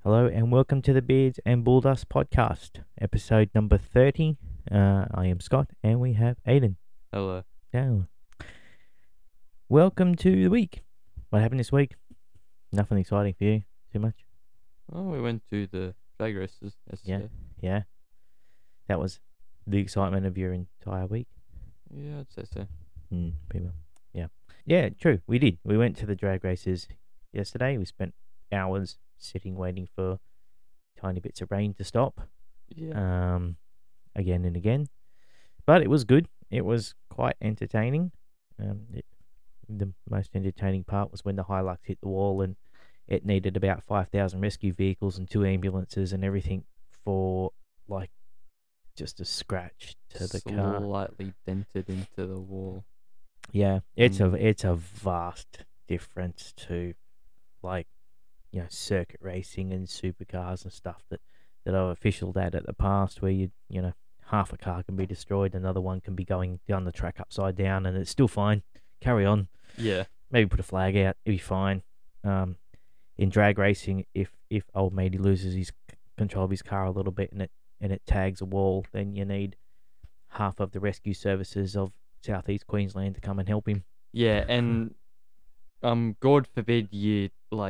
Hello and welcome to the Beards and Bulldust podcast, episode number 30. I am Scott and we have Aiden. Hello. Yeah. Welcome to the week. What happened this week? Nothing exciting for you too much? Oh, we went to the drag races yesterday. Yeah. That was the excitement of your entire week? Yeah, I'd say so. Pretty well. Yeah. Yeah, true. We did. We went to the drag races yesterday. We spent hours sitting waiting for tiny bits of rain to stop. Yeah. Again and again. But it was good. It was quite entertaining. The most entertaining part was when the Hilux hit the wall and it needed about 5,000 rescue vehicles and 2 ambulances and everything for like just a scratch to the car. Slightly dented into the wall. Yeah, it's a vast difference to like circuit racing and supercars and stuff that I've officialed at the past, where you know half a car can be destroyed, another one can be going down the track upside down, and it's still fine. Carry on. Yeah. Maybe put a flag out, it'll be fine. In drag racing, if old matey loses his control of his car a little bit and it tags a wall, then you need half of the rescue services of Southeast Queensland to come and help him. Yeah, and God forbid you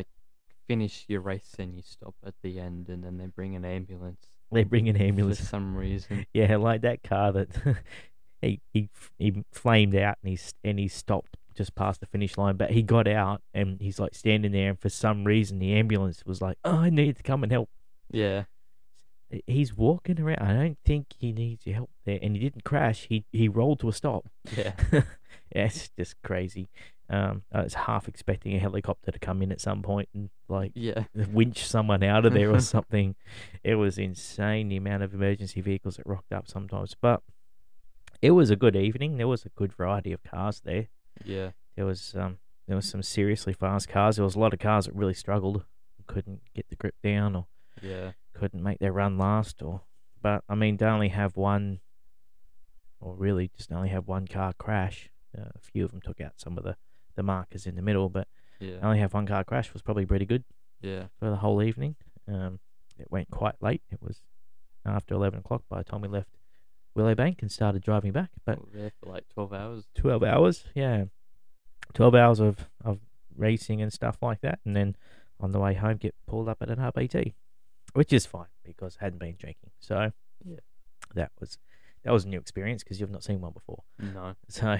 finish your race and you stop at the end, and then they bring an ambulance. They bring an ambulance for some reason. Yeah, like that car that he flamed out and he stopped just past the finish line, but he got out and he's like standing there, and for some reason the ambulance was like, "Oh, I need to come and help." Yeah. He's walking around. I don't think he needs your help there, and he didn't crash. He rolled to a stop. Yeah. Yeah, it's just crazy. I was half expecting a helicopter to come in at some point and winch someone out of there or something. It was insane, the amount of emergency vehicles that rocked up sometimes. But it was a good evening. There was a good variety of cars there. Yeah. There was some seriously fast cars. There was a lot of cars that really struggled, couldn't get the grip down, or couldn't make their run last. But I mean, they only have one, or really just only have one car crash. A few of them took out some of the markers in the middle, but only have one car crash was probably pretty good. Yeah. For the whole evening. It went quite late. It was after 11 o'clock by the time we left Willowbank and started driving back. But we were there for like 12 hours. 12 hours, yeah. 12 hours of racing and stuff like that, and then on the way home get pulled up at an RBT, which is fine because I hadn't been drinking. So yeah, that was a new experience because you've not seen one before. No. So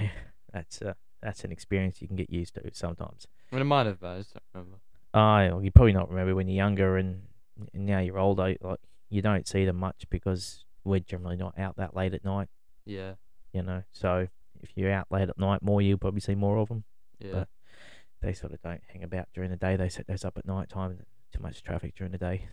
that's an experience you can get used to sometimes. I mean, I might have, I just don't remember. You probably not remember when you're younger, and now you're older. Like, you don't see them much because we're generally not out that late at night. Yeah. So if you're out late at night more, you'll probably see more of them. Yeah. But they sort of don't hang about during the day. They set those up at night time. Too much traffic during the day.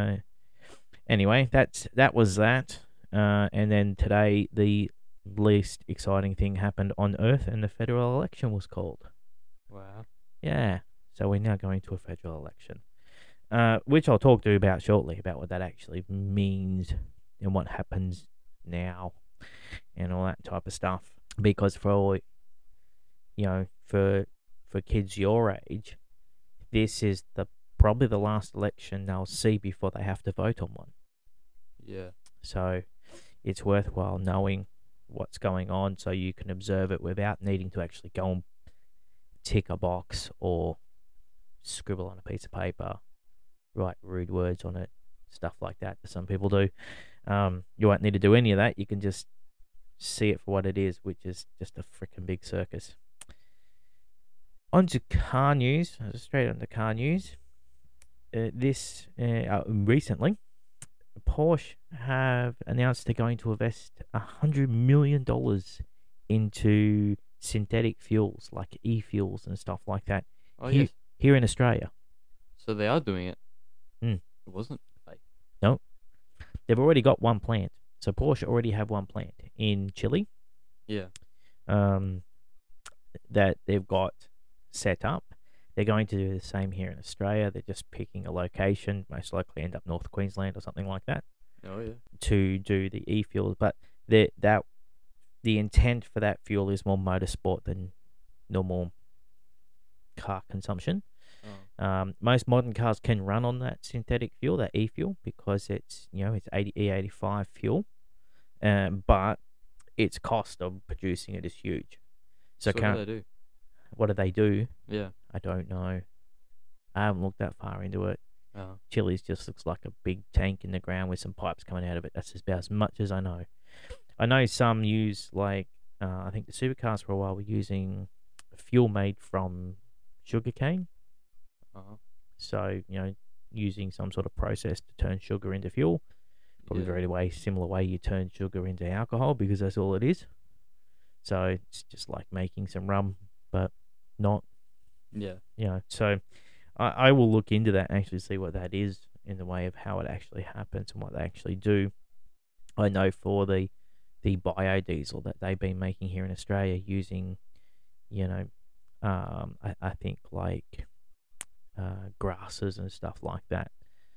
Anyway, that was that. And then today, the least exciting thing happened on Earth, and the federal election was called. Wow. Yeah. So we're now going to a federal election, which I'll talk to you about shortly, about what that actually means and what happens now and all that type of stuff. Because for kids your age, this is probably the last election they'll see before they have to vote on one. Yeah. So it's worthwhile knowing what's going on so you can observe it without needing to actually go and tick a box or scribble on a piece of paper, write rude words on it, stuff like that some people do. You won't need to do any of that. You can just see it for what it is, which is just a freaking big circus. On to car news. Straight on to car news. Recently, Porsche have announced they're going to invest $100 million into synthetic fuels like e-fuels and stuff like that. Oh, yes. Here in Australia. So they are doing it. It wasn't fake. No. They've already got one plant. So Porsche already have one plant in Chile. Yeah. That they've got set up. They're going to do the same here in Australia. They're just picking a location, most likely end up North Queensland or something like that. Oh, yeah. To do the e-fuels. But the intent for that fuel is more motorsport than normal car consumption. Most modern cars can run on that synthetic fuel, that e-fuel, because it's it's E85 fuel, but its cost of producing it is huge. So So what do they do? what do they do? Yeah. I don't know. I haven't looked that far into it. Oh. Chili's just looks like a big tank in the ground with some pipes coming out of it. That's about as much as I know. I know some use I think the supercars for a while were using fuel made from sugarcane. Oh. So using some sort of process to turn sugar into fuel. Probably Yeah. very similar way you turn sugar into alcohol, because that's all it is. So it's just like making some rum, but not. Yeah. So I will look into that and actually see what that is in the way of how it actually happens and what they actually do. I know for the biodiesel that they've been making here in Australia using, I think grasses and stuff like that.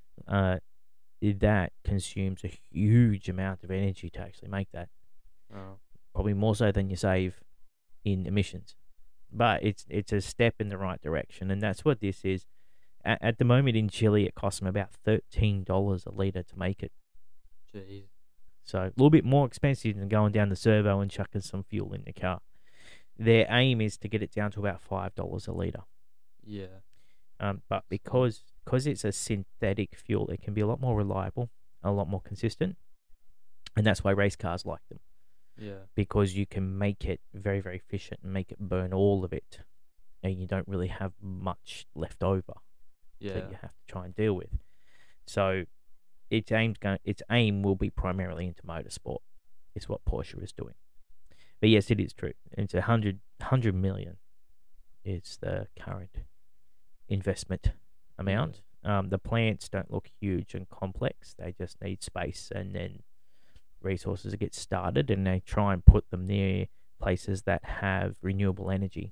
That consumes a huge amount of energy to actually make that. Oh. Probably more so than you save in emissions. But it's a step in the right direction, and that's what this is. At the moment in Chile, it costs them about $13 a litre to make it. Jeez. So a little bit more expensive than going down the servo and chucking some fuel in the car. Their aim is to get it down to about $5 a litre. Yeah. But because it's a synthetic fuel, it can be a lot more reliable, a lot more consistent, and that's why race cars like them. Yeah. Because you can make it very, very efficient and make it burn all of it, and you don't really have much left over Yeah. that you have to try and deal with. So its aim will be primarily into motorsport. Is what Porsche is doing. But yes, it is true. It's 100 million is the current investment amount. The plants don't look huge and complex. They just need space and then resources to get started, and they try and put them near places that have renewable energy.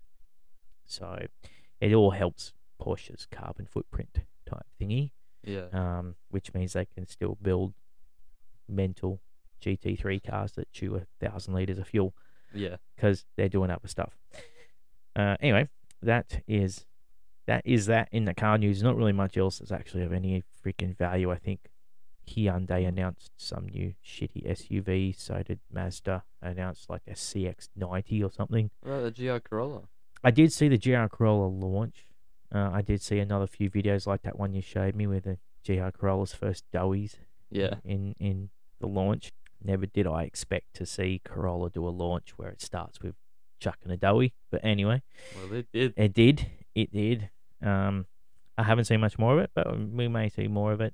So it all helps Porsche's carbon footprint type thingy. Yeah. Which means they can still build mental GT3 cars that chew 1,000 liters of fuel. Yeah. Because they're doing other stuff. Anyway, that is that in the car news. Not really much else that's actually of any freaking value. I think Hyundai announced some new shitty SUV. So did Mazda announced like a CX-90 or something. What about the GR Corolla? I did see the GR Corolla launch. I did see another few videos like that one you showed me with the GR Corolla's first doughies. Yeah. In the launch. Never did I expect to see Corolla do a launch where it starts with chucking a doughy. But anyway. Well, it did. It did. I haven't seen much more of it, but we may see more of it.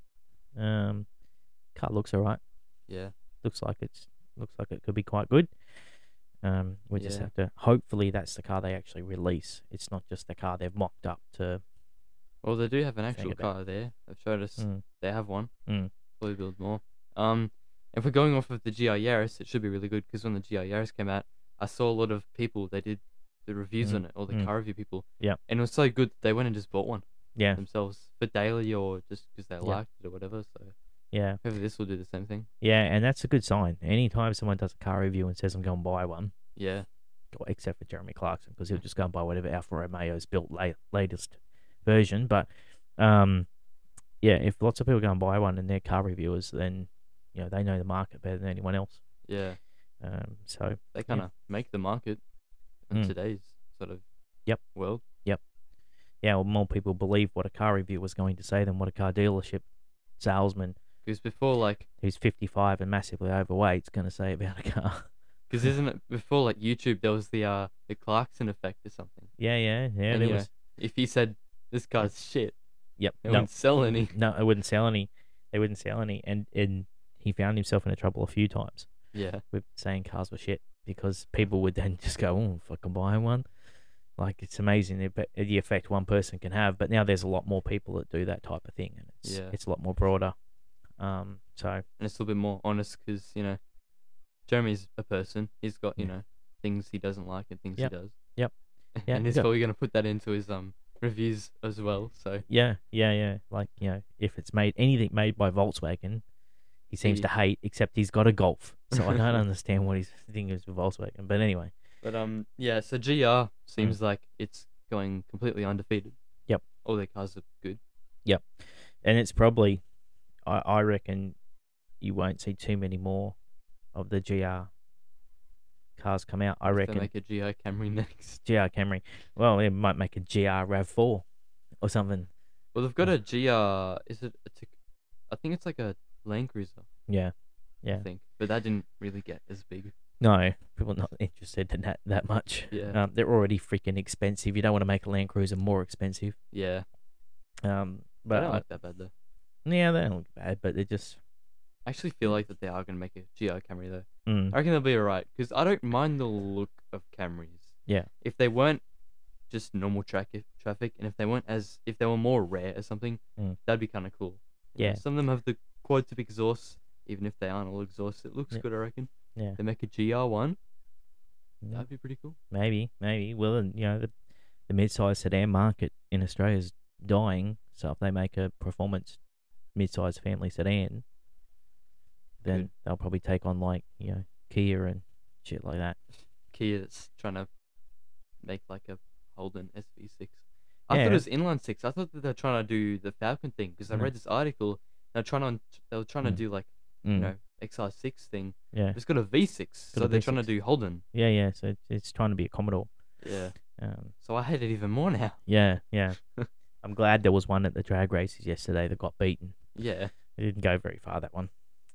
Car looks alright. Yeah. Looks like it could be quite good. We just have to. Hopefully, that's the car they actually release. It's not just the car they've mocked up to. Well, they do have an actual car there. They've showed us they have one. Probably build more. If we're going off of the GR Yaris, it should be really good, because when the GR Yaris came out, I saw a lot of people. They did the reviews on it, all the car review people. Yeah. And it was so good that they went and just bought one. Yeah. Themselves for daily, or just because they liked it or whatever. So yeah. Hopefully this will do the same thing. Yeah, and that's a good sign. Anytime someone does a car review and says I'm going to buy one. Yeah. Well, except for Jeremy Clarkson, because he'll just go and buy whatever Alfa Romeo's built latest version. But yeah, if lots of people go and buy one and they're car reviewers, then they know the market better than anyone else. Yeah. So they kind of make the market in today's sort of world. Yep. Yeah, well, more people believe what a car reviewer was going to say than what a car dealership salesman, because before, who's 55 and massively overweight, is going to say about a car. Because isn't it before YouTube there was the Clarkson effect or something? Yeah. And, there was. If he said this car's shit, yep, it wouldn't sell any. No, it wouldn't sell any. They wouldn't sell any, and he found himself in trouble a few times. Yeah. With saying cars were shit, because people would then just go, "Oh, fucking buy one." It's amazing the effect one person can have. But now there's a lot more people that do that type of thing, and it's a lot more broader. And it's a little bit more honest, because Jeremy's a person. He's got things he doesn't like and things he does. Yep. Yeah. And he's probably gonna put that into his reviews as well. So yeah. If it's anything made by Volkswagen, he seems to hate. Except he's got a Golf, so I don't understand what his thing is with Volkswagen. But anyway. But so GR seems like it's going completely undefeated. Yep. All their cars are good. Yep. And it's probably, I reckon, you won't see too many more of the GR cars come out. I reckon. They make a GR Camry next. GR Camry. Well, they might make a GR RAV4 or something. Well, they've got a GR. Is it? I think it's like a Land Cruiser. Yeah. I think, but that didn't really get as big. No, people are not interested in that much. Yeah. They're already freaking expensive. You don't want to make a Land Cruiser more expensive. Yeah. But they don't look that bad though. Yeah, they don't look bad, but they're just. I actually feel like that they are gonna make a GR Camry though. Mm. I reckon they'll be alright because I don't mind the look of Camrys. Yeah. If they weren't just normal traffic, and if they were more rare or something, that'd be kind of cool. Yeah. Some of them have the quad tip exhaust, even if they aren't all exhaust. It looks good, I reckon. Yeah. They make a GR one. That'd be pretty cool. Maybe. Well, the mid-size sedan market in Australia is dying. So if they make a performance mid-size family sedan, then they'll probably take on like Kia and shit like that. Kia's trying to make like a Holden SV6. I thought it was inline six. I thought that they're trying to do the Falcon thing because I read this article. They were trying to do like XR6 thing. Yeah. It's got a V6, so they're trying to do Holden. Yeah. So it's trying to be a Commodore. Yeah. So I hate it even more now. Yeah. I'm glad there was one at the drag races yesterday that got beaten. Yeah. It didn't go very far, that one.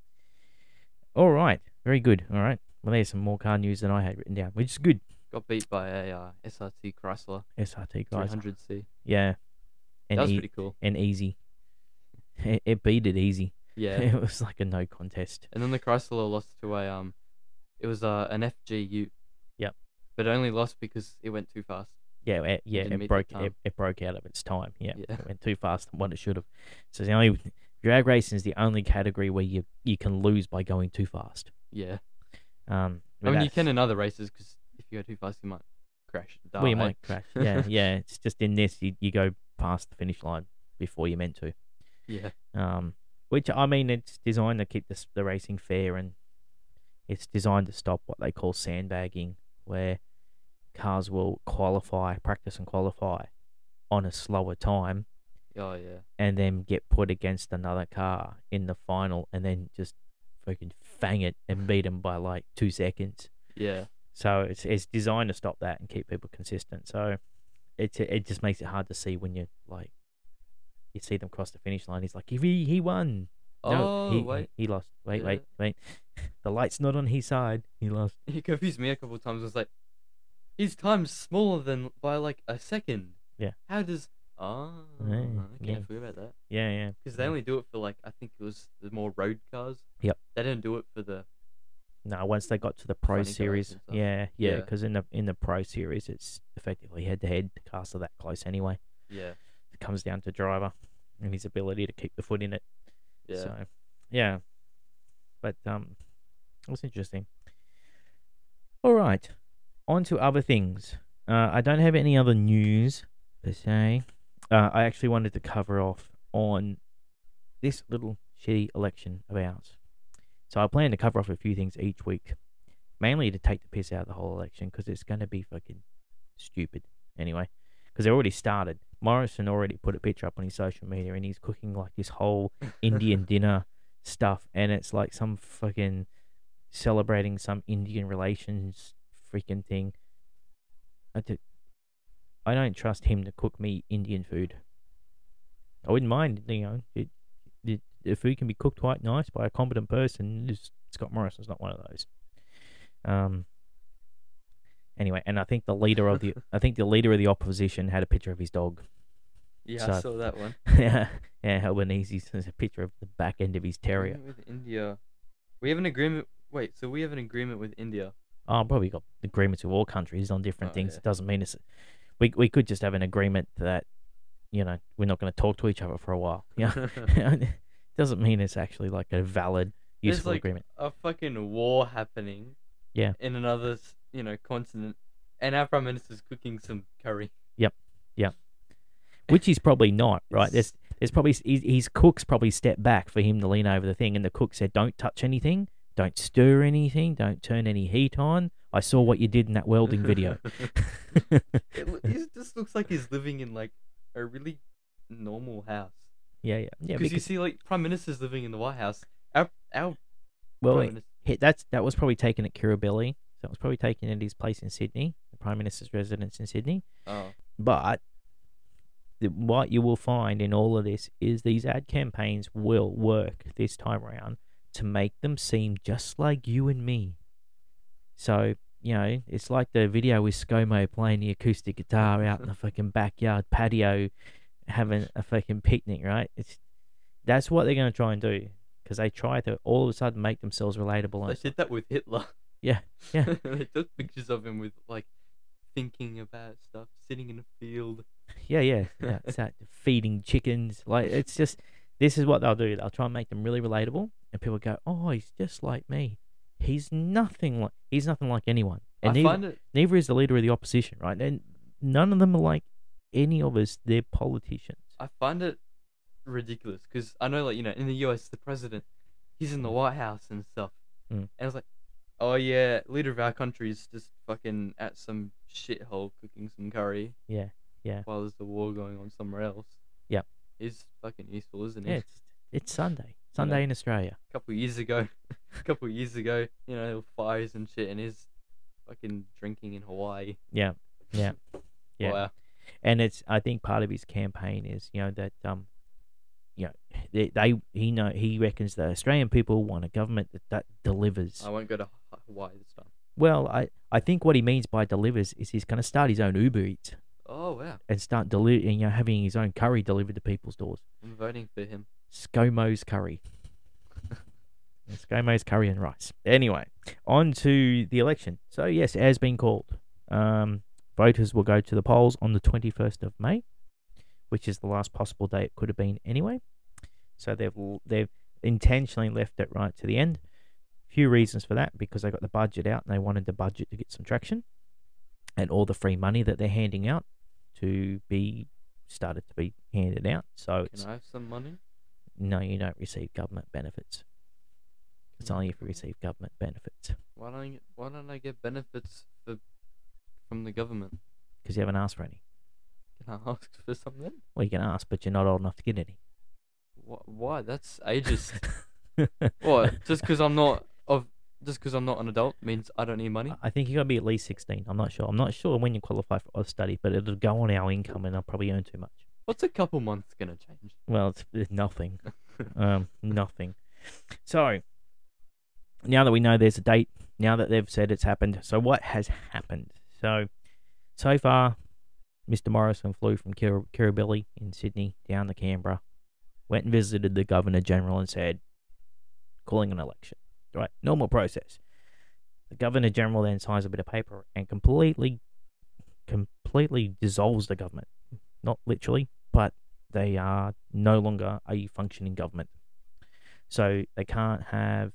All right. Very good. All right. Well, there's some more car news than I had written down, which is good. Got beat by a SRT Chrysler. SRT Chrysler. 300C. Yeah. And that was pretty cool. And easy. It beat it easy. Yeah. It was like a no contest. And then the Chrysler lost to it was an FGU. Yep. But it only lost because it went too fast. Yeah, it broke out of its time. Yeah. It went too fast than what it should have. So the only drag racing is the only category where you can lose by going too fast. Yeah. I mean, you can in other races because if you go too fast, you might crash. Die. Well, you might crash. Yeah. It's just in this, you go past the finish line before you're meant to. Yeah. Which I mean, it's designed to keep the racing fair, and it's designed to stop what they call sandbagging, where cars will practice and qualify on a slower time. Oh yeah. And then get put against another car in the final, and then just freaking fang it and beat them by like 2 seconds. Yeah. So it's designed to stop that and keep people consistent. So it just makes it hard to see when you see them cross the finish line. He's like, he won. Wait. He lost. Wait. The light's not on his side. He lost. He confused me a couple of times. I was like, his time's smaller than by like a second. Yeah. How does? Okay, I forgot about that. Yeah. Because they only do it for like, I think it was the more road cars. Yep. They didn't do it for the. No, once they got to the Pro Series, yeah. Yeah. Because in the Pro Series, it's effectively head to head. The cars are that close anyway. Yeah. It comes down to driver and his ability to keep the foot in it. Yeah. So, yeah. But it's interesting. All right, on to other things. I don't have any other news per se. I actually wanted to cover off on this little shitty election of ours. So I plan to cover off a few things each week, mainly to take the piss out of the whole election because it's going to be fucking stupid anyway. Because they already started. Morrison already put a picture up on his social media, and he's cooking like this whole Indian dinner stuff, and it's like some fucking celebrating some Indian relations freaking thing. I don't trust him to cook me Indian food. I wouldn't mind, the food can be cooked quite nice by a competent person. Scott Morrison's not one of those. Anyway, and I think the leader of the opposition had a picture of his dog. Yeah, I saw that one. yeah, Albanese has a picture of the back end of his terrier. With India, we have an agreement. Wait, so we have an agreement with India? Oh, probably got agreements with all countries on different things. Yeah. It doesn't mean it's. We could just have an agreement that, we're not going to talk to each other for a while. Yeah, it doesn't mean it's actually like a valid, useful agreement. A fucking war happening. Yeah. In another, continent, and our prime minister's cooking some curry. Yep. Which he's probably not, right? There's probably his cook's probably stepped back for him to lean over the thing, and the cook said, "Don't touch anything, don't stir anything, don't turn any heat on. I saw what you did in that welding video." It just looks like he's living in like a really normal house. Yeah. Because you see, like, prime ministers living in the White House. Our well, that was probably taken at Kirribilli. So it was probably taken at his place in Sydney, the Prime Minister's residence in Sydney. Oh. But what you will find in all of this is these ad campaigns will work this time around to make them seem just like you and me. So, it's like the video with ScoMo playing the acoustic guitar out in the fucking backyard patio having a fucking picnic, right? That's what they're going to try and do, because they try to all of a sudden make themselves relatable. They did that with Hitler. Yeah. They took pictures of him with, like, thinking about stuff, sitting in a field. Yeah. It's that feeding chickens. Like, it's just, this is what they'll do. They'll try and make them really relatable, and people go, "Oh, he's just like me. He's nothing like anyone." And neither is the leader of the opposition, right? And none of them are like any of us. They're politicians. I find it ridiculous because I know, like, in the US, the president, he's in the White House and stuff, and I was like, oh yeah, leader of our country is just fucking at some shithole cooking some curry. Yeah. While there's the war going on somewhere else. Yeah. He's fucking useful, isn't he? Yeah, it's Sunday. Sunday in Australia. A couple of years ago, there were fires and shit, and he's fucking drinking in Hawaii. Yeah. Wow. And I think part of his campaign is, that he reckons the Australian people want a government that delivers. I won't go to Hawaii this time. Well, I think what he means by delivers is he's going to start his own Uber Eats. Oh wow! And start having his own curry delivered to people's doors. I'm voting for him. ScoMo's curry. ScoMo's curry and rice. Anyway, on to the election. So yes, it has been called. Voters will go to the polls on the 21st of May, which is the last possible day it could have been anyway. So they've intentionally left it right to the end. Few reasons for that, because they got the budget out and they wanted the budget to get some traction, and all the free money that they're handing out to be started to be handed out. So can I have some money? No, you don't receive government benefits. It's only if you receive government benefits. Why don't I get benefits from the government? Because you haven't asked for any. Can I ask for something? Well, you can ask, but you're not old enough to get any. Why? That's ageist. What? Just because I'm not an adult means I don't need money? I think you got to be at least 16. I'm not sure when you qualify for Oz study, but it'll go on our income and I'll probably earn too much. What's a couple months going to change? Well, it's nothing. Nothing. So, now that we know there's a date, now that they've said it's happened, so what has happened? So far, Mr. Morrison flew from Kirribilli in Sydney down to Canberra, went and visited the Governor-General and said, calling an election. Right, normal process. The Governor-General then signs a bit of paper and completely dissolves the government. Not literally, but they are no longer a functioning government. So they can't have,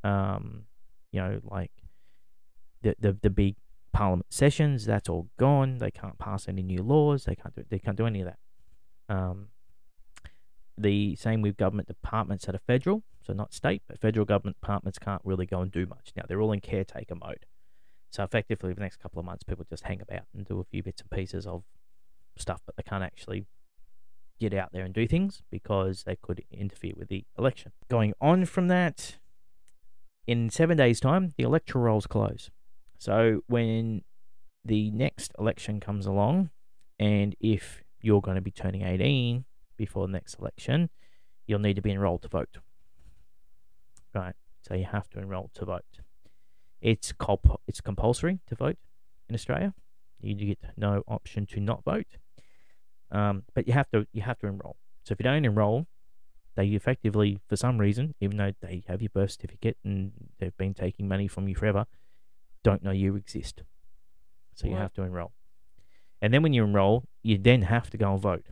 like the big parliament sessions. That's all gone. They can't pass any new laws. They can't do any of that. The same with government departments that are federal, so not state, but federal government departments can't really go and do much. Now, they're all in caretaker mode. So effectively, for the next couple of months, people just hang about and do a few bits and pieces of stuff, but they can't actually get out there and do things because they could interfere with the election. Going on from that, in 7 days' time, the electoral rolls close. So when the next election comes along, and if you're going to be turning 18 before the next election, you'll need to be enrolled to vote. Right, so you have to enroll to vote. It's compulsory to vote in Australia. You get no option to not vote. But you have to enroll. So if you don't enroll, they effectively, for some reason, even though they have your birth certificate and they've been taking money from you forever, don't know you exist. So you have to enroll. And then when you enroll, you then have to go and vote.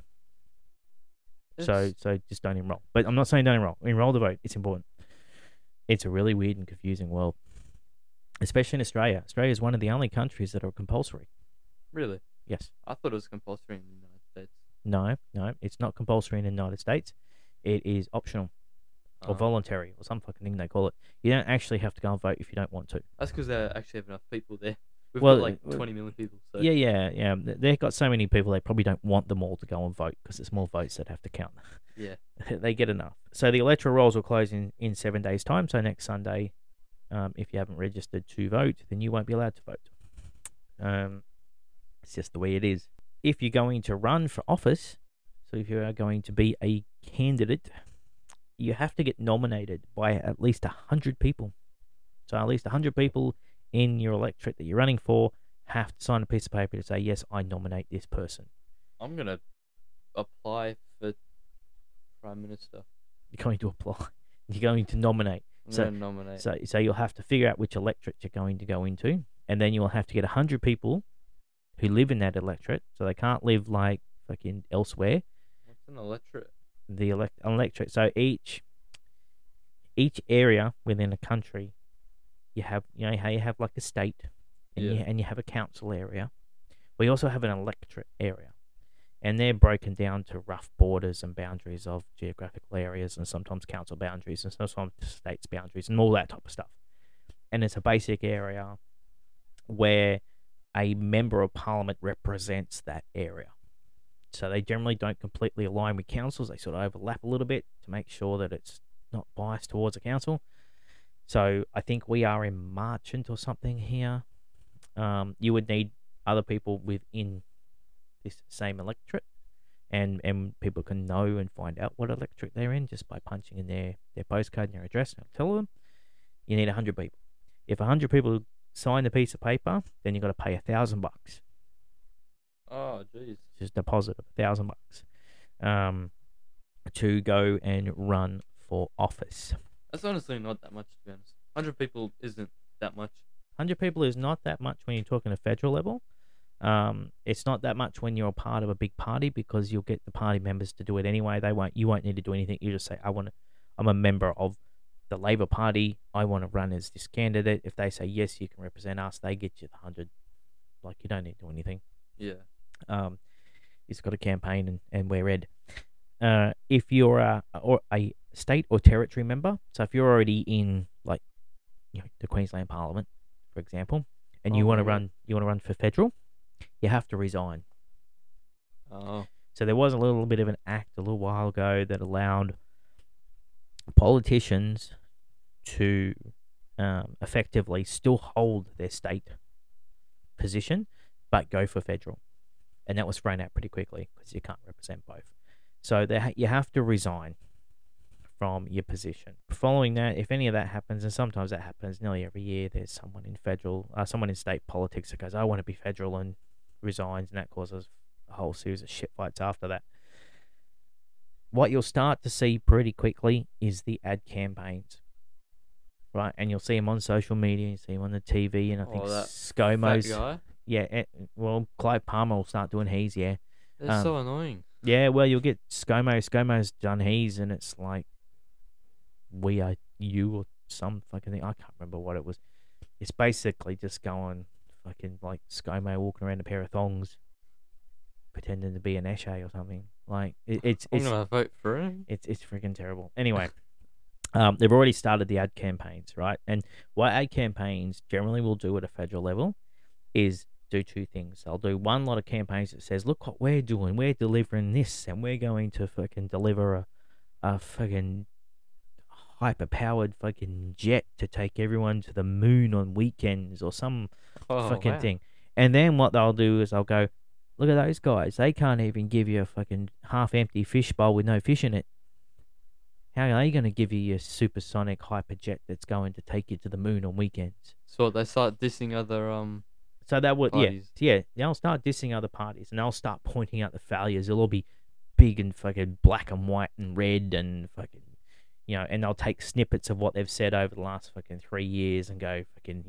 So just don't enroll. But I'm not saying don't enroll. Enroll to vote. It's important. It's a really weird and confusing world, especially in Australia. Australia is one of the only countries that are compulsory. Really? Yes. I thought it was compulsory in the United States. No, it's not compulsory in the United States. It is optional or voluntary or some fucking thing they call it. You don't actually have to go and vote if you don't want to. That's because they actually have enough people there. We've got like 20 million people. So. Yeah. They've got so many people, they probably don't want them all to go and vote because it's more votes that have to count. Yeah. They get enough. So the electoral rolls will close in 7 days' time. So next Sunday, if you haven't registered to vote, then you won't be allowed to vote. It's just the way it is. If you're going to run for office, so if you are going to be a candidate, you have to get nominated by at least 100 people. So at least 100 people in your electorate that you're running for have to sign a piece of paper to say, yes, I nominate this person. I'm going to apply for Prime Minister. You're going to apply. You're going to nominate. I'm going to nominate. So you'll have to figure out which electorate you're going to go into, and then you'll have to get 100 people who live in that electorate, so they can't live like fucking elsewhere. What's an electorate? The electorate. So each area within a country, you have how you have like a state, and you have a council area. We also have an electorate area, and they're broken down to rough borders and boundaries of geographical areas, and sometimes council boundaries, and sometimes states boundaries, and all that type of stuff. And it's a basic area where a member of parliament represents that area. So they generally don't completely align with councils. They sort of overlap a little bit to make sure that it's not biased towards a council. So I think we are in Marchant or something here. You would need other people within this same electorate, and people can know and find out what electorate they're in just by punching in their postcode and their address. And I'll tell them you need 100 people. If 100 people sign the piece of paper, then you've got to pay $1,000. Oh, jeez. Just deposit of $1,000 to go and run for office. That's honestly not that much, to be honest. 100 people isn't that much. 100 people is not that much when you're talking a federal level. It's not that much when you're a part of a big party, because you'll get the party members to do it anyway. You won't need to do anything. You just say, I'm a member of the Labor Party. I want to run as this candidate. If they say yes, you can represent us, they get you the 100. Like, you don't need to do anything. Yeah. He's got a campaign and wear red. If you're a state or territory member, so if you're already in like the Queensland Parliament, for example, and you want to run for federal, you have to resign. Oh. So there was a little bit of an act a little while ago that allowed politicians to effectively still hold their state position, but go for federal. And that was thrown out pretty quickly because you can't represent both. So you have to resign from your position. Following that, if any of that happens, and sometimes that happens nearly every year, there's someone in state politics that goes, I want to be federal, and resigns, and that causes a whole series of shit fights after that. What you'll start to see pretty quickly is the ad campaigns, right? And you'll see them on social media, you see them on the TV, and I think ScoMo's... Fat guy? Yeah, well, Clive Palmer will start doing his, yeah. They're so annoying. Yeah, well, you'll get ScoMo's done his, and it's like, we are you, or some fucking thing. I can't remember what it was. It's basically just going fucking like ScoMo walking around a pair of thongs, pretending to be an Eshe or something. Like, it's I'm gonna vote for him. It's freaking terrible. Anyway, they've already started the ad campaigns, right? And what ad campaigns generally will do at a federal level is do two things. They'll do one lot of campaigns that says, look what we're doing, we're delivering this, and we're going to fucking deliver a fucking hyper-powered fucking jet to take everyone to the moon on weekends or some fucking thing. And then what they'll do is they'll go, look at those guys, they can't even give you a fucking half-empty fish bowl with no fish in it. How are they going to give you your supersonic hyperjet that's going to take you to the moon on weekends? So they start dissing other So that would parties. yeah. They'll start dissing other parties, and they'll start pointing out the failures. It'll all be big and fucking black and white and red and fucking, and they'll take snippets of what they've said over the last fucking 3 years and go fucking,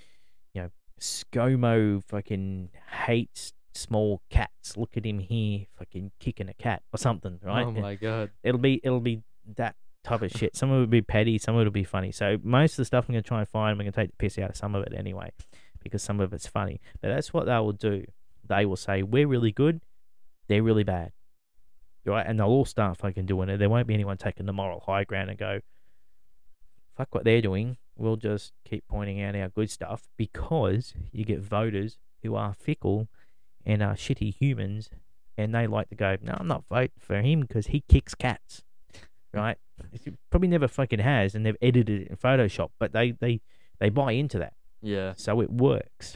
ScoMo fucking hates small cats. Look at him here, fucking kicking a cat or something, right? Oh my god. It'll be that type of shit. Some of it will be petty, some of it will be funny. So most of the stuff I'm going to try and find, we're going to take the piss out of some of it anyway, because some of it's funny. But that's what they will do. They will say, we're really good, they're really bad. Right? And they'll all start fucking doing it. There won't be anyone taking the moral high ground and go, fuck what they're doing, we'll just keep pointing out our good stuff because you get voters who are fickle and are shitty humans, and they like to go, no, I'm not voting for him because he kicks cats, right? He probably never fucking has, and they've edited it in Photoshop, but they buy into that. Yeah. So it works.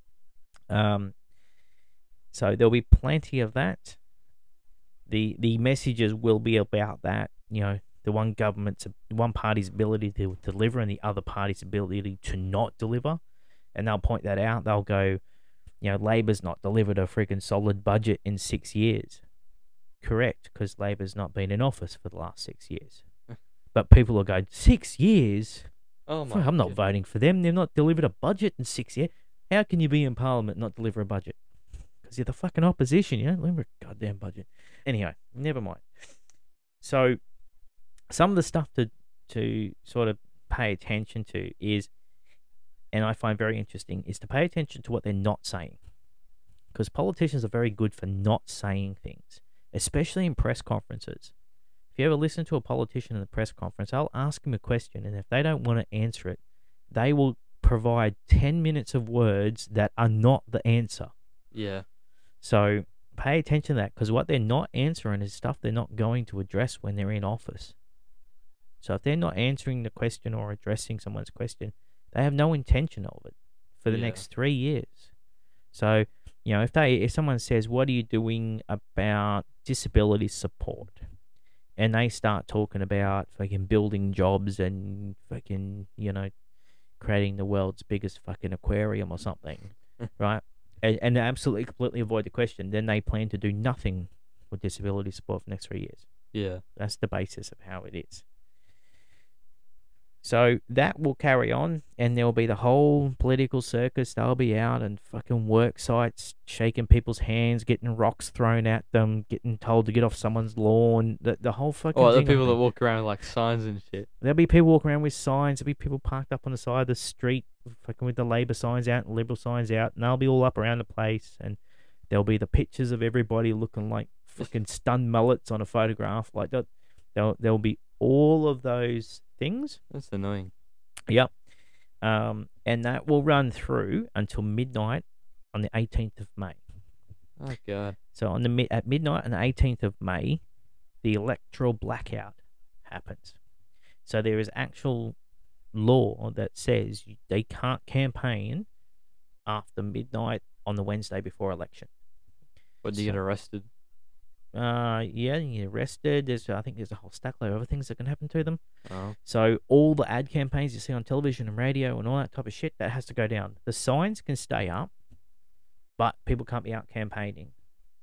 So there'll be plenty of that. The messages will be about that, the one party's ability to deliver and the other party's ability to not deliver, and they'll point that out. They'll go, Labor's not delivered a freaking solid budget in 6 years. Correct, because Labor's not been in office for the last 6 years. But people will go, 6 years? Oh my! I'm not voting for them. They've not delivered a budget in 6 years. How can you be in Parliament and not deliver a budget? Because you're the fucking opposition. You don't deliver a goddamn budget. Anyway, never mind. So, some of the stuff to sort of pay attention to is, and I find very interesting, is to pay attention to what they're not saying. Because politicians are very good for not saying things, especially in press conferences. If you ever listen to a politician in a press conference, I'll ask him a question, and if they don't want to answer it, they will provide 10 minutes of words that are not the answer. Yeah. So pay attention to that, because what they're not answering is stuff they're not going to address when they're in office. So if they're not answering the question or addressing someone's question, they have no intention of it for the next 3 years. So, if someone says, what are you doing about disability support? And they start talking about fucking building jobs and fucking, creating the world's biggest fucking aquarium or something, right? And absolutely completely avoid the question. Then they plan to do nothing with disability support for the next 3 years. Yeah. That's the basis of how it is. So that will carry on, and there will be the whole political circus. They'll be out and fucking work sites, shaking people's hands, getting rocks thrown at them, getting told to get off someone's lawn. The whole fucking thing. Oh, the people that walk around with, like, signs and shit. There'll be people walking around with signs. There'll be people parked up on the side of the street, fucking with the Labour signs out and Liberal signs out, and they'll be all up around the place. And there'll be the pictures of everybody looking like fucking stunned mullets on a photograph. Like that. There'll be all of those things. That's annoying. Yep. And that will run through until midnight on the 18th of May. Oh, God. So at midnight on the 18th of May, the electoral blackout happens. So there is actual law that says they can't campaign after midnight on the Wednesday before election. What, do you get arrested? Yeah, you get arrested. I think there's a whole stack of other things that can happen to them. Oh. So all the ad campaigns you see on television and radio and all that type of shit, that has to go down. The signs can stay up, but people can't be out campaigning.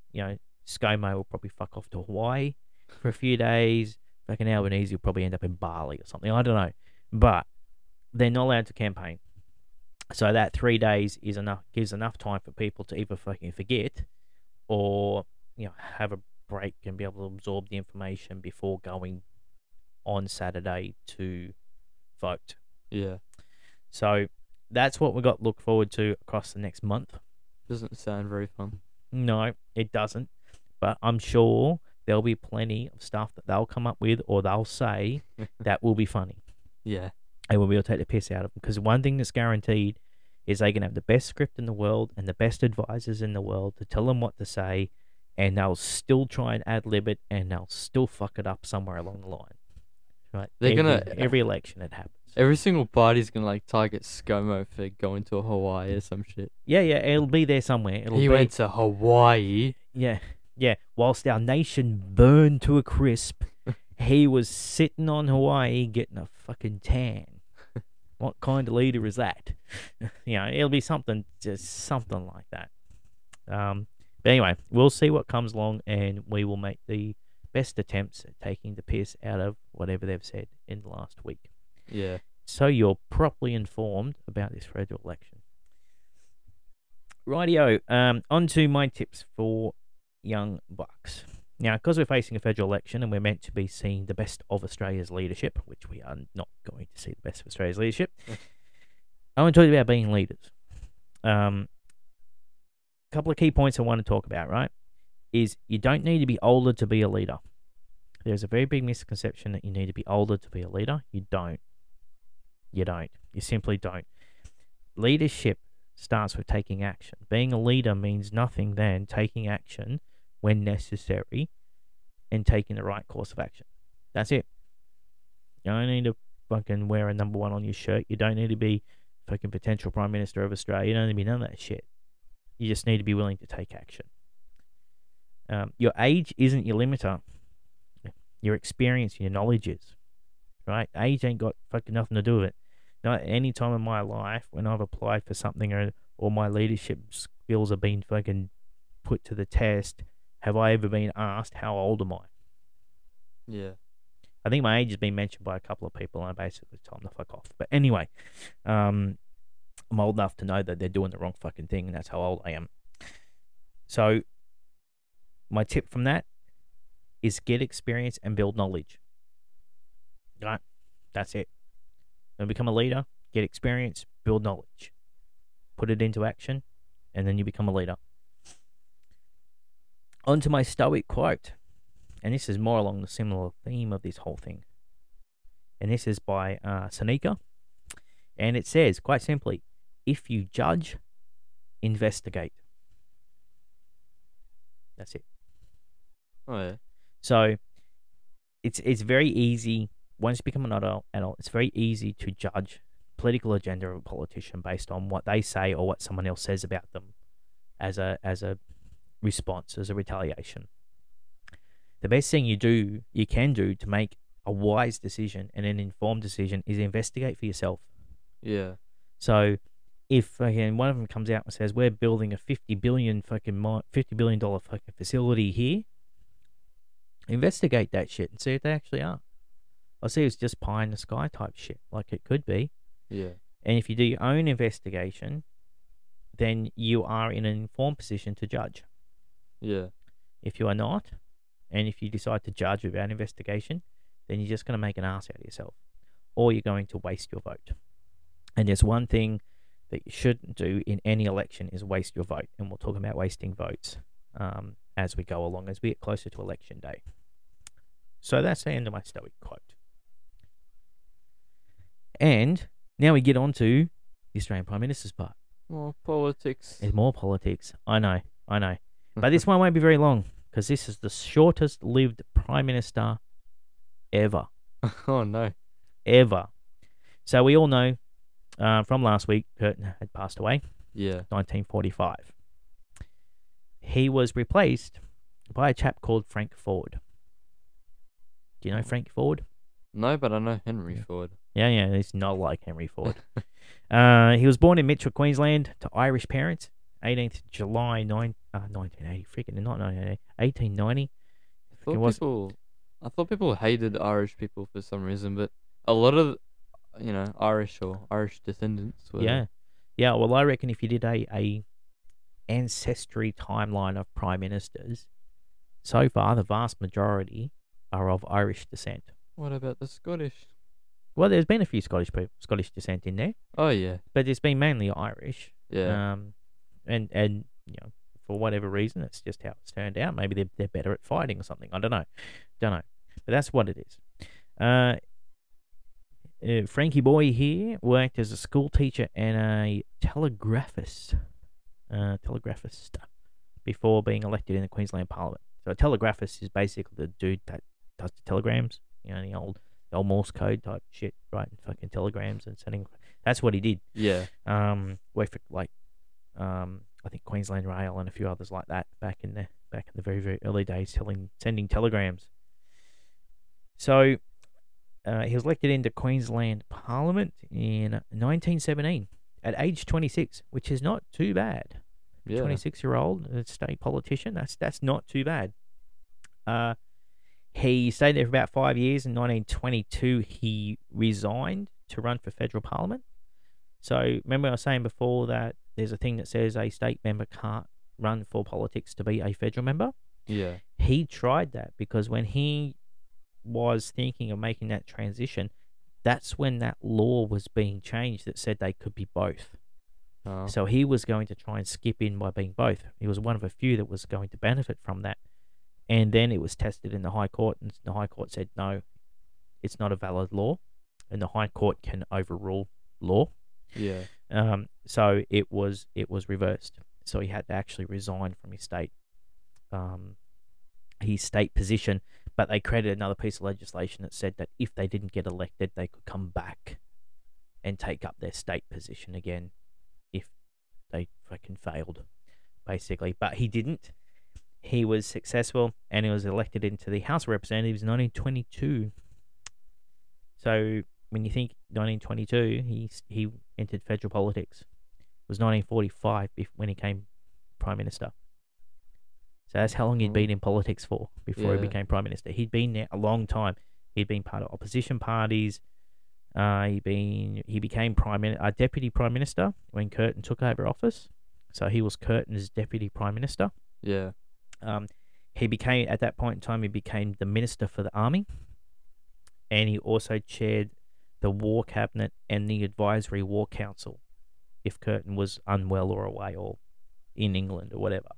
ScoMo will probably fuck off to Hawaii for a few days. Fucking Albanese will probably end up in Bali or something. I don't know. But they're not allowed to campaign. So that 3 days gives enough time for people to either fucking forget or, have a break and be able to absorb the information before going on Saturday to vote. Yeah. So that's what we got to look forward to across the next month. Doesn't sound very fun. No, it doesn't. But I'm sure there'll be plenty of stuff that they'll come up with or they'll say that will be funny. Yeah. And we'll be able to take the piss out of them. Because one thing that's guaranteed is they can have the best script in the world and the best advisors in the world to tell them what to say, and they'll still try and ad-lib it, and they'll still fuck it up somewhere along the line. Right? Every election it happens. Every single party's gonna target ScoMo for going to Hawaii or some shit. Yeah, it'll be there somewhere. He went to Hawaii. Yeah. Whilst our nation burned to a crisp, he was sitting on Hawaii getting a fucking tan. What kind of leader is that? It'll be something like that. But anyway, we'll see what comes along, and we will make the best attempts at taking the piss out of whatever they've said in the last week. Yeah. So you're properly informed about this federal election. Rightio, on to my tips for young bucks. Now, because we're facing a federal election and we're meant to be seeing the best of Australia's leadership, which we are not going to see the best of Australia's leadership, I want to talk about being leaders. Couple of key points I want to talk about, right, is you don't need to be older to be a leader. There's a very big misconception that you need to be older to be a leader. You don't. You don't. You simply don't. Leadership starts with taking action. Being a leader means nothing than taking action when necessary and taking the right course of action. That's it. You don't need to fucking wear a number 1 on your shirt. You don't need to be fucking potential Prime Minister of Australia. You don't need to be none of that shit. You just need to be willing to take action. Your age isn't your limiter. Your experience, your knowledge is. Right? Age ain't got fucking nothing to do with it. Not at any time in my life when I've applied for something or my leadership skills have been fucking put to the test, have I ever been asked, how old am I? Yeah. I think my age has been mentioned by a couple of people, and I basically told them to fuck off. But anyway, I'm old enough to know that they're doing the wrong fucking thing, and that's how old I am. So, my tip from that is get experience and build knowledge. Right? That's it. When you become a leader, get experience, build knowledge. Put it into action, and then you become a leader. On to my Stoic quote. And this is more along the similar theme of this whole thing. And this is by Seneca. And it says, quite simply, if you judge, investigate. That's it. Oh, yeah. So, it's very easy, once you become an adult, it's very easy to judge political agenda of a politician based on what they say or what someone else says about them as a response, as a retaliation. The best thing you can do to make a wise decision and an informed decision is investigate for yourself. Yeah. So if one of them comes out and says we're building a $50 billion fucking facility here, investigate that shit and see if they actually are. I'll see if it's just pie in the sky type shit, like it could be. Yeah. And if you do your own investigation, then you are in an informed position to judge. Yeah. If you are not, and if you decide to judge without investigation, then you're just going to make an ass out of yourself. Or you're going to waste your vote. And there's one thing that you shouldn't do in any election is waste your vote. And we'll talk about wasting votes as we go along, as we get closer to election day. So that's the end of my Stoic quote. And now we get on to the Australian Prime Minister's part. More politics. There's more politics. I know. But this one won't be very long, because this is the shortest lived Prime Minister ever. Oh, no. Ever. So we all know from last week, Curtin had passed away. Yeah. 1945. He was replaced by a chap called Frank Ford. Do you know Frank Ford? No, but I know Henry Ford. Yeah, he's not like Henry Ford. He was born in Mitchell, Queensland, to Irish parents. 18th July 1980. Freaking not 1980. 1890. I thought people hated Irish people for some reason, but a lot of, Irish or Irish descendants were. Yeah. Well, I reckon if you did a ancestry timeline of prime ministers, so far the vast majority are of Irish descent. What about the Scottish? Well, there's been a few Scottish descent in there. Oh yeah. But it's been mainly Irish. Yeah. And for whatever reason, it's just how it's turned out. Maybe they're better at fighting or something. I don't know. But that's what it is. Frankie Boy here worked as a school teacher and a telegraphist before being elected in the Queensland Parliament. So a telegraphist is basically the dude that does the telegrams, the old Morse code type shit, writing fucking telegrams and sending. That's what he did. Yeah. Worked for I think Queensland Rail and a few others like that back in the very, very early days, sending telegrams. So he was elected into Queensland Parliament in 1917 at age 26, which is not too bad. Yeah. 26-year-old state politician. That's not too bad. He stayed there for about 5 years. In 1922, he resigned to run for federal parliament. So remember I was saying before that there's a thing that says a state member can't run for politics to be a federal member? Yeah. He tried that because when he was thinking of making that transition, that's when that law was being changed that said they could be both. Oh. So he was going to try and skip in by being both. He was one of a few that was going to benefit from that. And then it was tested in the High Court, and the High Court said, no, it's not a valid law. and the High Court can overrule law. Yeah. So it was reversed. So he had to actually resign from his state position. But they created another piece of legislation that said that if they didn't get elected, they could come back and take up their state position again if they fucking failed, basically. But he didn't. He was successful, and he was elected into the House of Representatives in 1922. So when you think 1922, he entered federal politics. It was 1945 when he became Prime Minister. So that's how long he'd been in politics for before he became Prime Minister. He'd been there a long time. He'd been part of opposition parties. He became Deputy Prime Minister when Curtin took over office. So he was Curtin's Deputy Prime Minister. Yeah. He became, at that point in time, he became the Minister for the Army. And he also chaired the War Cabinet and the Advisory War Council if Curtin was unwell or away or in England or whatever.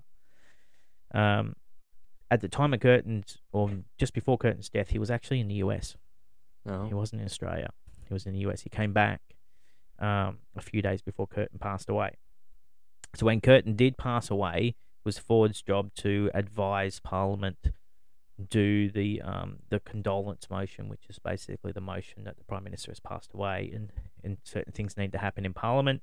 At the time of Curtin's, or just before Curtin's death, he was actually in the US. Oh. He wasn't in Australia. He was in the US. He came back a few days before Curtin passed away. So when Curtin did pass away, it was Ford's job to advise Parliament, do the condolence motion, which is basically the motion that the Prime Minister has passed away, and certain things need to happen in Parliament.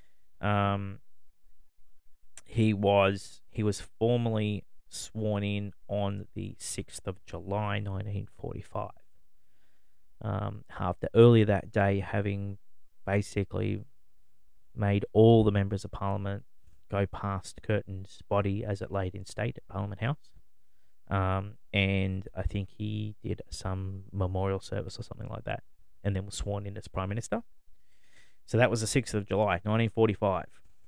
He was formally sworn in on the 6th of July, 1945. After earlier that day having basically made all the members of Parliament go past Curtin's body as it laid in state at Parliament House. And I think he did some memorial service or something like that, and then was sworn in as Prime Minister. So that was the 6th of July, 1945.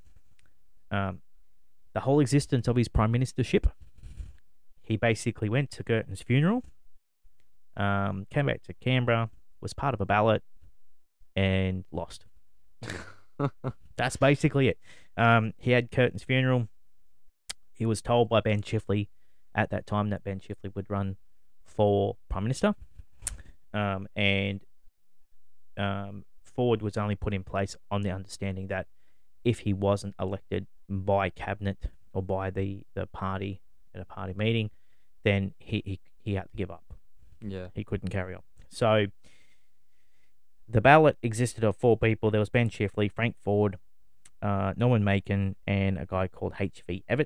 The whole existence of his prime ministership, he basically went to Curtin's funeral, came back to Canberra, was part of a ballot, and lost. That's basically it. He had Curtin's funeral. He was told by Ben Chifley at that time that Ben Chifley would run for Prime Minister. And Ford was only put in place on the understanding that if he wasn't elected by cabinet or by the party at a party meeting, then he had to give up. Yeah. He couldn't carry on. So the ballot existed of 4 people. There was Ben Chifley, Frank Ford, Norman Macon, and a guy called H.V. Evatt.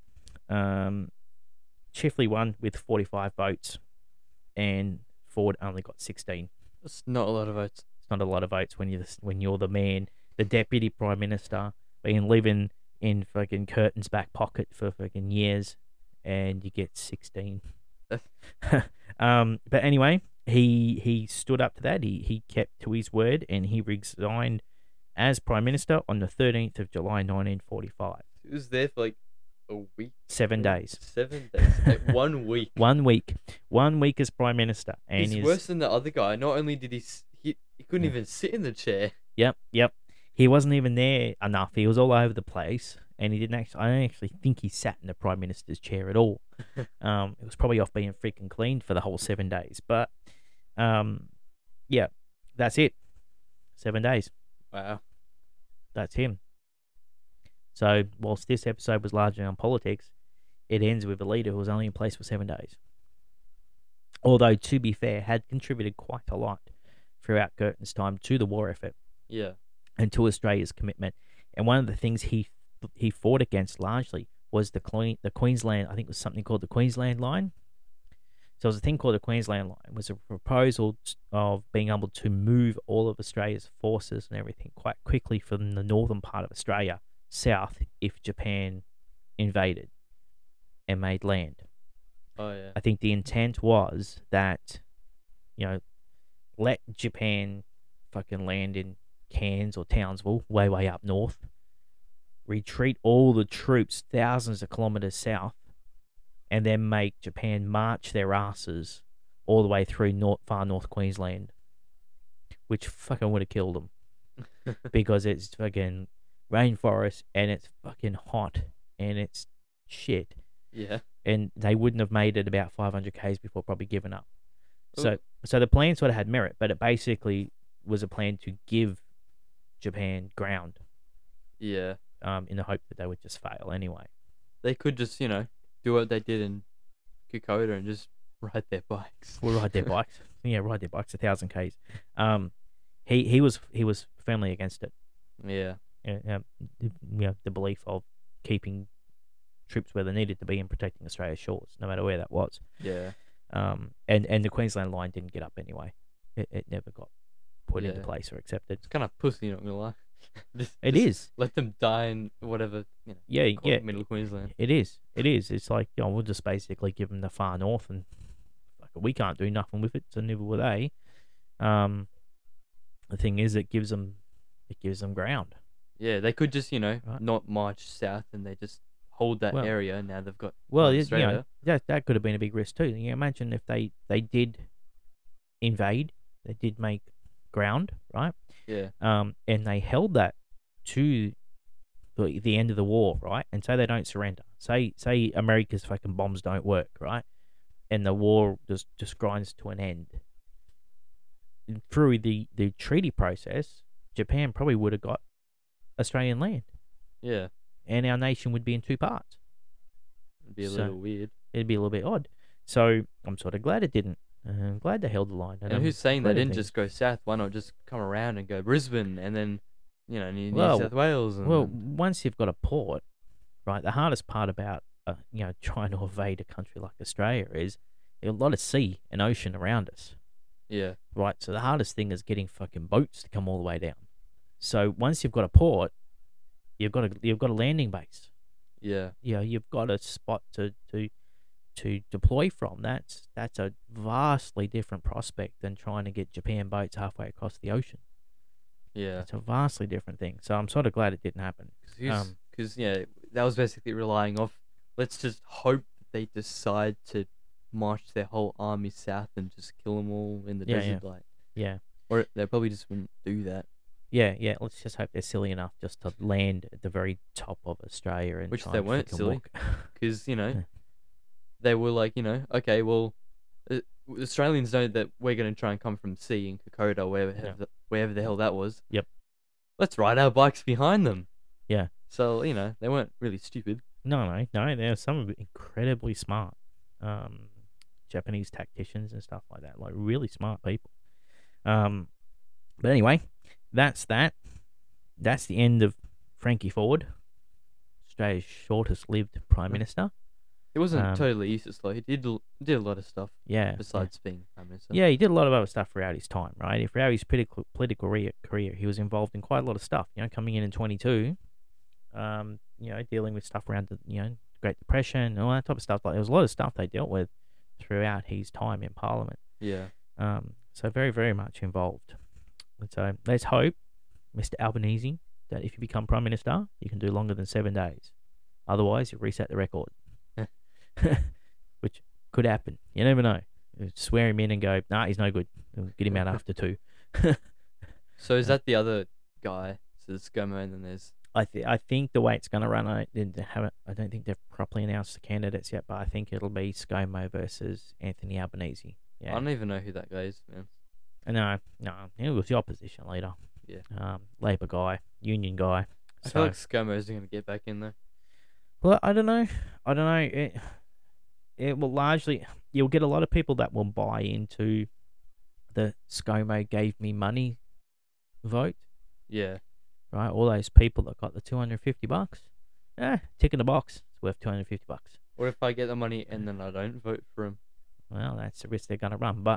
Chifley won with 45 votes, and Ford only got 16. That's not a lot of votes. It's not a lot of votes when you're the man, the deputy prime minister, being living in fucking Curtin's back pocket for fucking years, and you get 16. But anyway, he stood up to that. He kept to his word, and he resigned as prime minister on the 13th of July, 1945. He was there for like a week. 7 days. 7 days. Like 1 week. 1 week. 1 week as prime minister, and he's worse than the other guy. Not only did he couldn't even sit in the chair. Yep. He wasn't even there enough. He was all over the place, and he didn't actually. I don't actually think he sat in the prime minister's chair at all. It was probably off being freaking cleaned for the whole 7 days. But, yeah, that's it. 7 days. Wow. That's him. So, whilst this episode was largely on politics, it ends with a leader who was only in place for 7 days. Although, to be fair, had contributed quite a lot throughout Curtin's time to the war effort. Yeah. And to Australia's commitment. And one of the things he fought against largely was the Queensland, I think it was something called the Queensland Line. So it was a thing called the Queensland Line. It was a proposal of being able to move all of Australia's forces and everything quite quickly from the northern part of Australia south if Japan invaded and made land. Oh, yeah. I think the intent was that, let Japan fucking land in Cairns or Townsville, way up north, retreat all the troops thousands of kilometers south, and then make Japan march their asses all the way through far north Queensland, which fucking would have killed them because it's fucking rainforest and it's fucking hot and it's shit. Yeah. And they wouldn't have made it about 500 k's before probably giving up. Ooh. So the plan sort of had merit, but it basically was a plan to give Japan ground. Yeah. In the hope that they would just fail anyway. They could just, do what they did in Kokoda and just ride their bikes. Well, ride their bikes. Yeah, ride their bikes 1,000 k's. He was firmly against it. Yeah. The belief of keeping troops where they needed to be and protecting Australia's shores, no matter where that was. Yeah. And the Queensland line didn't get up anyway. It never got put into place or accepted. It's kind of pussy, not gonna lie. It is. Let them die in whatever. Middle Queensland. It is. It's like, we'll just basically give them the far north, and we can't do nothing with it, so neither will they. The thing is, it gives them ground. Yeah, they could just not march south, and they just hold that area. And now they've got that could have been a big risk too. Imagine if they did invade, they did make ground, right? Yeah. And they held that to the end of the war, right? And say they don't surrender. Say America's fucking bombs don't work, right? And the war just grinds to an end. Through the treaty process, Japan probably would have got Australian land. Yeah. And our nation would be in two parts. It'd be a little weird. It'd be a little bit odd. So I'm sort of glad it didn't. I'm glad they held the line. And who's saying they didn't just go south? Why not just come around and go Brisbane and then, New South Wales? Once you've got a port, right, the hardest part about, trying to evade a country like Australia is there's a lot of sea and ocean around us. Yeah. Right, so the hardest thing is getting fucking boats to come all the way down. So once you've got a port, you've got a landing base. Yeah. You've got a spot to deploy from. That's a vastly different prospect than trying to get Japan boats halfway across the ocean. Yeah. It's a vastly different thing. So I'm sort of glad it didn't happen. Because that was basically relying off, let's just hope that they decide to march their whole army south and just kill them all in the desert. Yeah. Or they probably just wouldn't do that. Yeah. Let's just hope they're silly enough just to land at the very top of Australia and which they weren't silly, because they were like, okay, well, Australians know that we're going to try and come from sea in Kokoda, wherever the hell that was. Yep. Let's ride our bikes behind them. Yeah. So they weren't really stupid. No. They're some incredibly smart Japanese tacticians and stuff like that, like really smart people. But anyway, that's that. That's the end of Frankie Ford, Australia's shortest-lived Prime Minister. He wasn't totally useless, though. He did a lot of stuff. Yeah. Besides being Prime Minister. Yeah, he did a lot of other stuff throughout his time, right? Throughout his political career, he was involved in quite a lot of stuff. Coming in 22, dealing with stuff around the Great Depression and all that type of stuff. Like there was a lot of stuff they dealt with throughout his time in Parliament. Yeah. So very, very much involved. And so let's hope, Mr. Albanese, that if you become Prime Minister, you can do longer than 7 days. Otherwise, you'll reset the record. Which could happen. You never know. Swear him in and go, nah, he's no good. We'll get him out after 2. So is that the other guy? So there's ScoMo and then there's... I think the way it's going to run, I don't think they've properly announced the candidates yet, but I think it'll be ScoMo versus Anthony Albanese. Yeah. I don't even know who that guy is, man. No, he was the opposition leader. Yeah. Labour guy, union guy. I feel like ScoMo isn't going to get back in there. Well, I don't know. It will largely... You'll get a lot of people that will buy into the ScoMo gave me money vote. Yeah. Right? All those people that got the $250. Tick in the box. It's worth $250. What if I get the money and then I don't vote for him? Well, that's the risk they're going to run. But,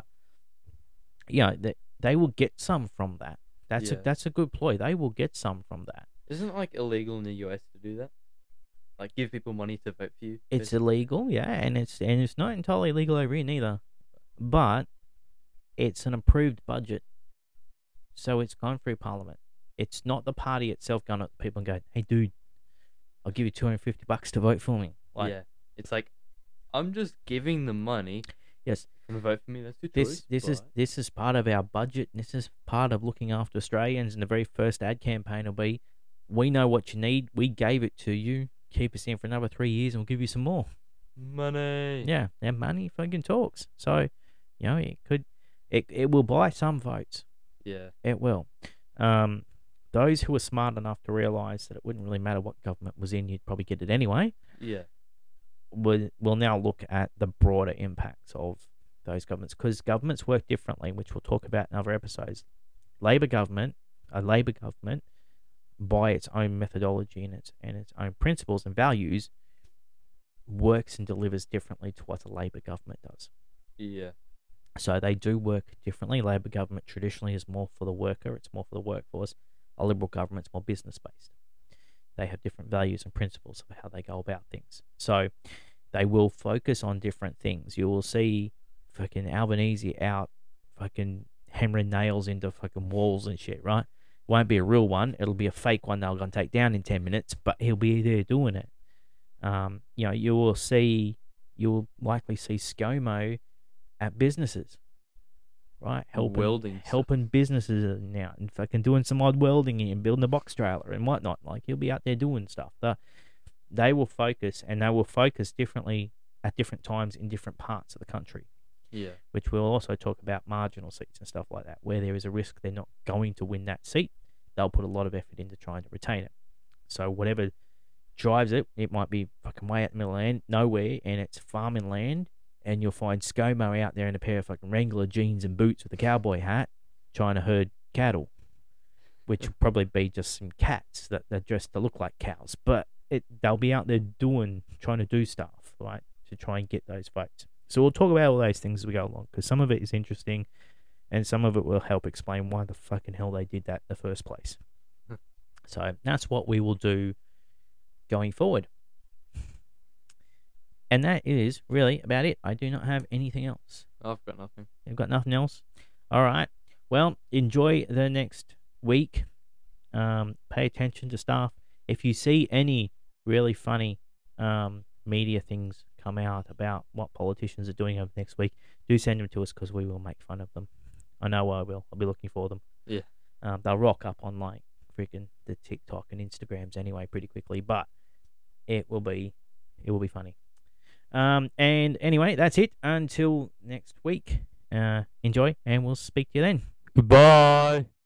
they will get some from that. That's a good ploy. They will get some from that. Isn't it illegal in the US to do that? Like give people money to vote for you? It's illegal, yeah, and it's not entirely legal over here neither. But it's an approved budget. So it's gone through Parliament. It's not the party itself going up to people and going, hey dude, I'll give you $250 to vote for me. Yeah. It's like, I'm just giving them money. Yes. If you vote for me, that's your choice. This is part of our budget. This is part of looking after Australians, and the very first ad campaign will be, we know what you need, we gave it to you, keep us in for another 3 years and we'll give you some more. Money. Yeah, and money fucking talks. So, it will buy some votes. Yeah. It will. Those who are smart enough to realise that it wouldn't really matter what government was in, you'd probably get it anyway. Yeah. Will now look at the broader impacts of those governments, because governments work differently, which we'll talk about in other episodes. A Labor government, by its own methodology and its own principles and values, works and delivers differently to what a Labor government does. Yeah. So they do work differently. Labor government traditionally is more for the worker, it's more for the workforce. A Liberal government's more business-based. They have different values and principles of how they go about things. So they will focus on different things. You will see fucking Albanese out fucking hammering nails into fucking walls and shit, right? It won't be a real one. It'll be a fake one they're going to take down in 10 minutes, but he'll be there doing it. You will likely see ScoMo at businesses, right? Helping businesses now, and fucking doing some odd welding and building a box trailer and whatnot. Like, he'll be out there doing stuff. They will focus, and they will focus differently at different times in different parts of the country. Yeah. Which we'll also talk about marginal seats and stuff like that, where there is a risk they're not going to win that seat. They'll put a lot of effort into trying to retain it. So whatever drives it, it might be fucking way out the middle of land, nowhere, and it's farming land, and you'll find ScoMo out there in a pair of fucking Wrangler jeans and boots with a cowboy hat trying to herd cattle, which will probably be just some cats that are dressed to look like cows, but they'll be out there trying to do stuff, right, to try and get those votes. So we'll talk about all those things as we go along, because some of it is interesting, and some of it will help explain why the fucking hell they did that in the first place. So that's what we will do going forward. And that is really about it. I do not have anything else. I've got nothing. You've got nothing else? All right. Well, enjoy the next week. Pay attention to stuff. If you see any really funny media things come out about what politicians are doing over next week, do send them to us, because we will make fun of them. I know I will. I'll be looking for them. Yeah. They'll rock up on like freaking the TikTok and Instagrams anyway pretty quickly, but it will be funny. And anyway, that's it. Until next week. Enjoy, and we'll speak to you then. Goodbye.